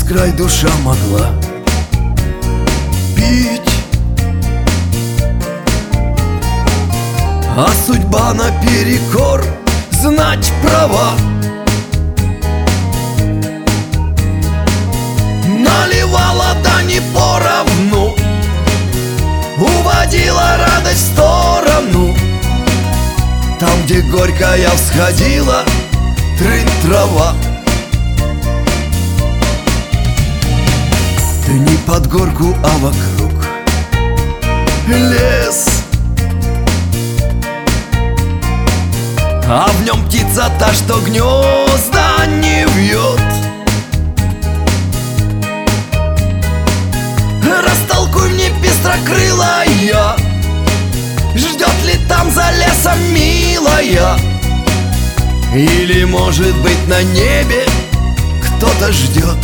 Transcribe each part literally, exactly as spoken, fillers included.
край душа могла пить, а судьба наперекор знать права. Наливала, да не поровну, уводила радость в сторону. Там, где горькая всходила трынь трава. Ты не под горку, а вокруг лес, а в нем птица та, что гнезда не вьет. Растолкуй мне, пестрокрылая, ждет ли там за лесом милая? Или, может быть, на небе кто-то ждет?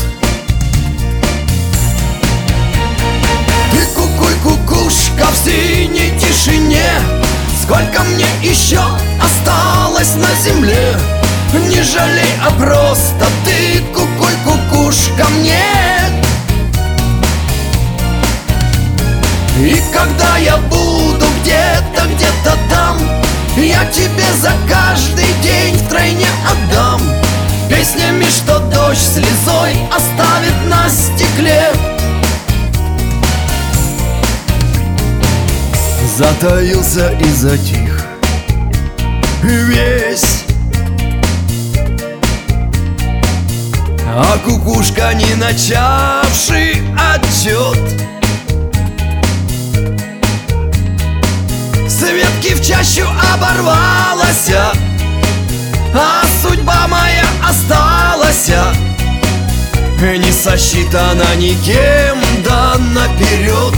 Ты кукуй, кукушка в синей тишине, сколько мне еще осталось на земле? Не жалей, а просто ты кукуй, кукушка мне. И когда я буду где-то, где-то там, я тебе за каждый день втройне отдам песнями, что дождь слезой оставит на стекле. Затаился и затих весь, а кукушка, не начавший отчет, с ветки в чащу оборвалась, а судьба моя осталась не сосчитана никем, да наперед.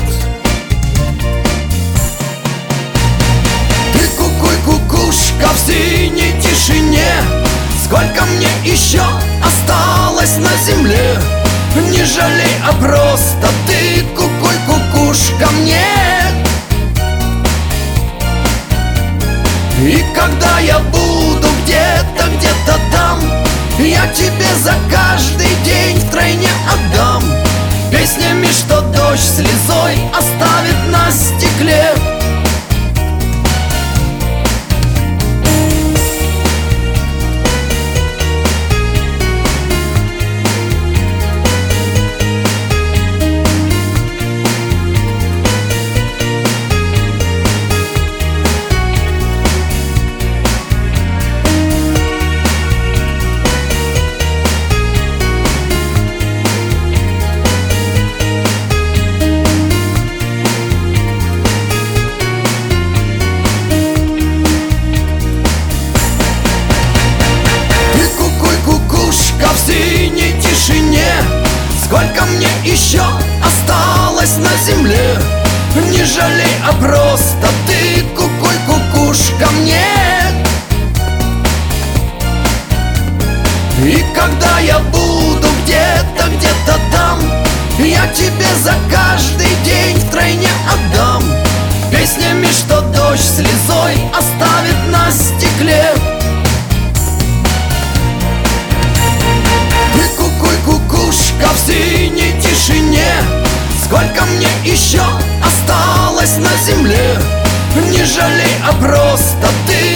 Ты кукуй, кукушка в синей тишине, сколько мне еще осталось на земле? Не жалей, а просто ты кукуй, кукушка мне. И когда я буду где-то, где-то там, я тебе за каждый день втройне отдам песнями, что дождь слезой оставит на стекле. В синей тишине, сколько мне еще осталось на земле? Не жалей, а просто ты кукуй, кукушка мне. И когда я буду где-то, где-то там, я тебе за каждый день втройне отдам песнями, что дождь слезой оставит на стекле. Кукушка в синей тишине, сколько мне еще осталось на земле? Не жалей, а просто ты